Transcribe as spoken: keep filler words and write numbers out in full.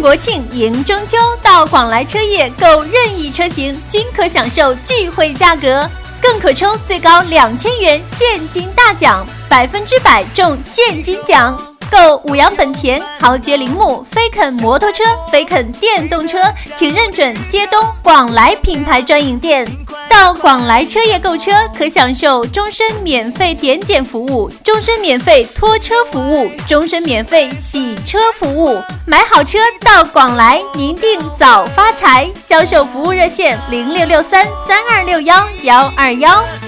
庆国庆迎中秋，到广来车业购任意车型均可享受聚会价格，更可抽最高两千元现金大奖，百分之百中现金奖。购五羊本田、豪爵铃木、飞肯摩托车、飞肯电动车，请认准街东广来品牌专营店。到广来车业购车，可享受终身免费点检服务、终身免费拖车服务、终身免费洗车服务。买好车到广来，您定早发财。销售服务热线零六六三三二六幺幺二幺。